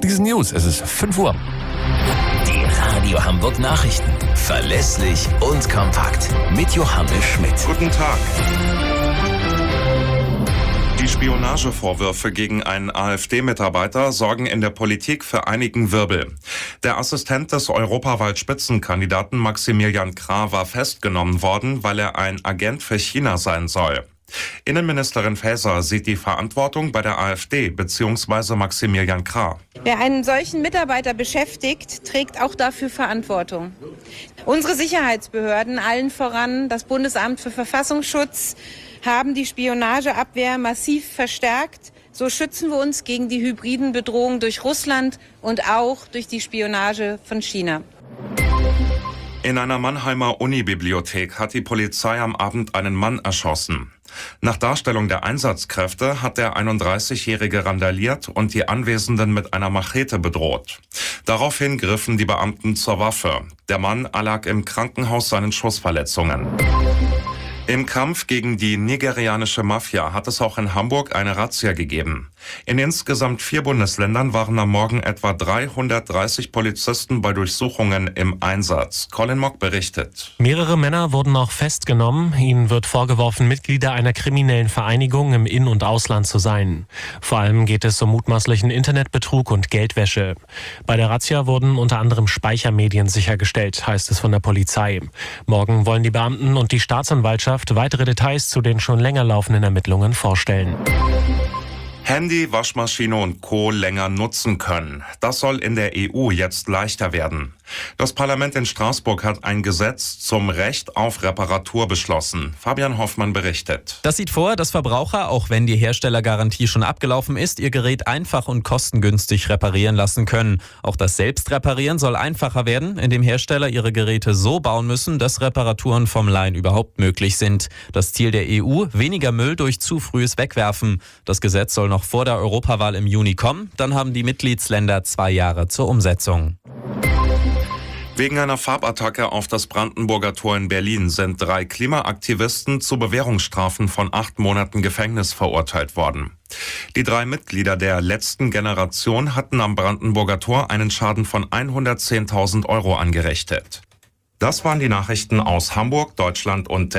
diesen News. Es ist 5 Uhr. Die Radio Hamburg Nachrichten. Verlässlich und kompakt. Mit Johannes Schmidt. Guten Tag. Die Spionagevorwürfe gegen einen AfD-Mitarbeiter sorgen in der Politik für einigen Wirbel. Der Assistent des Europawahl-Spitzenkandidaten Maximilian Krah war festgenommen worden, weil er ein Agent für China sein soll. Innenministerin Faeser sieht die Verantwortung bei der AfD bzw. Maximilian Krah. Wer einen solchen Mitarbeiter beschäftigt, trägt auch dafür Verantwortung. Unsere Sicherheitsbehörden, allen voran das Bundesamt für Verfassungsschutz, haben die Spionageabwehr massiv verstärkt. So schützen wir uns gegen die hybriden Bedrohungen durch Russland und auch durch die Spionage von China. In einer Mannheimer Unibibliothek hat die Polizei am Abend einen Mann erschossen. Nach Darstellung der Einsatzkräfte hat der 31-Jährige randaliert und die Anwesenden mit einer Machete bedroht. Daraufhin griffen die Beamten zur Waffe. Der Mann erlag im Krankenhaus seinen Schussverletzungen. Im Kampf gegen die nigerianische Mafia hat es auch in Hamburg eine Razzia gegeben. In insgesamt 4 Bundesländern waren am Morgen etwa 330 Polizisten bei Durchsuchungen im Einsatz. Colin Mock berichtet. Mehrere Männer wurden auch festgenommen. Ihnen wird vorgeworfen, Mitglieder einer kriminellen Vereinigung im In- und Ausland zu sein. Vor allem geht es um mutmaßlichen Internetbetrug und Geldwäsche. Bei der Razzia wurden unter anderem Speichermedien sichergestellt, heißt es von der Polizei. Morgen wollen die Beamten und die Staatsanwaltschaft weitere Details zu den schon länger laufenden Ermittlungen vorstellen. Handy, Waschmaschine und Co. länger nutzen können. Das soll in der EU jetzt leichter werden. Das Parlament in Straßburg hat ein Gesetz zum Recht auf Reparatur beschlossen. Fabian Hoffmann berichtet. Das sieht vor, dass Verbraucher, auch wenn die Herstellergarantie schon abgelaufen ist, ihr Gerät einfach und kostengünstig reparieren lassen können. Auch das Selbstreparieren soll einfacher werden, indem Hersteller ihre Geräte so bauen müssen, dass Reparaturen vom Laien überhaupt möglich sind. Das Ziel der EU: weniger Müll durch zu frühes Wegwerfen. Das Gesetz soll noch vor der Europawahl im Juni kommen. Dann haben die Mitgliedsländer 2 Jahre zur Umsetzung. Wegen einer Farbattacke auf das Brandenburger Tor in Berlin sind 3 Klimaaktivisten zu Bewährungsstrafen von 8 Monaten Gefängnis verurteilt worden. Die 3 Mitglieder der letzten Generation hatten am Brandenburger Tor einen Schaden von 110.000 € angerichtet. Das waren die Nachrichten aus Hamburg, Deutschland und